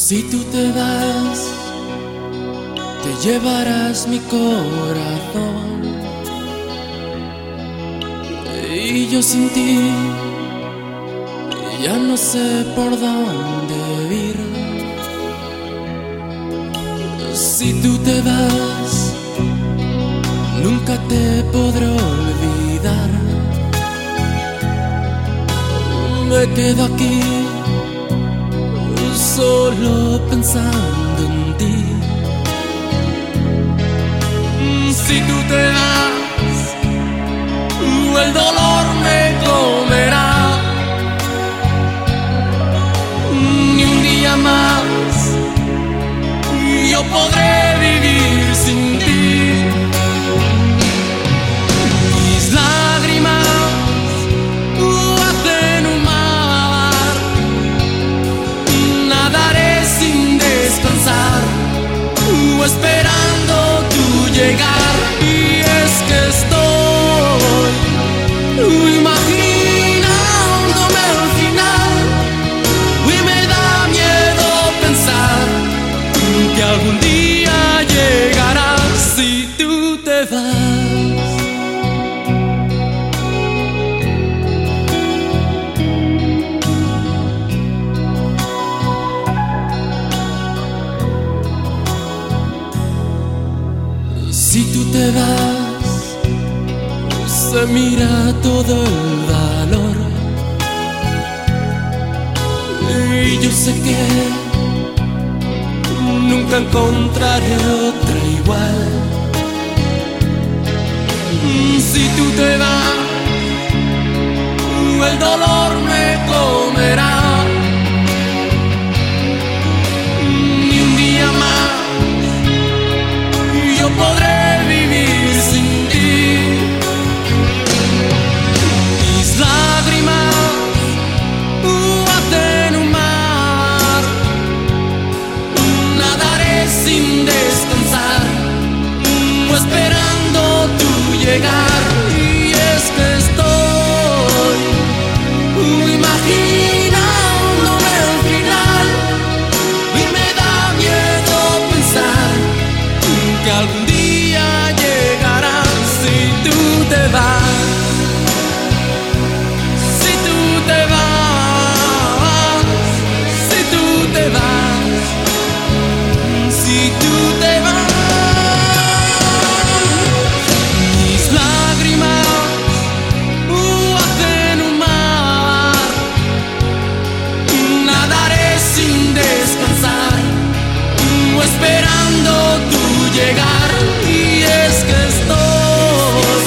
Si tú te vas, te llevarás mi corazón, y yo sin ti ya no sé por dónde ir. Si tú te vas, nunca te podré olvidar. Me quedo aquí solo pensando en ti. Si tú te vas, el dolor me comerá. Ni un día más yo podré vivir sin ti. Mis lágrimas hacen un mar, nadaré sin descansar, esperando tu llegar. Y es que estoy imaginándome al final, y me da miedo pensar que algún día llegarás. Si tú te vas, si tú te vas, se mira todo el valor, y yo sé que nunca encontraré otra igual. Si tú te vas, el dolor me comerá. Ni un día más yo podré vivir sin ti. Mis lágrimas hacen un mar, nadaré sin descansar, esperando tu llegar. Y es que estoy imaginándome al final, y me da miedo pensar que algún día llegarás. Si tú te vas, si tú te vas, si tú te vas, si tú te vas. Mis lágrimas hacen un mar, nadaré sin descansar, esperando tu llegar. Y es que estoy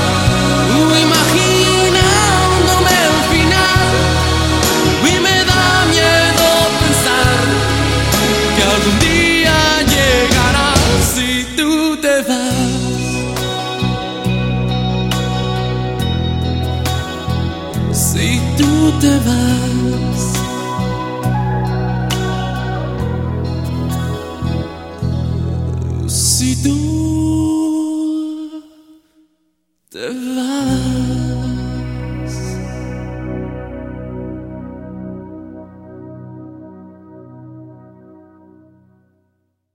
imaginándome al final, y me da miedo pensar que algún día llegarás. Si tú te vas, si tú te vas, si tú te vas.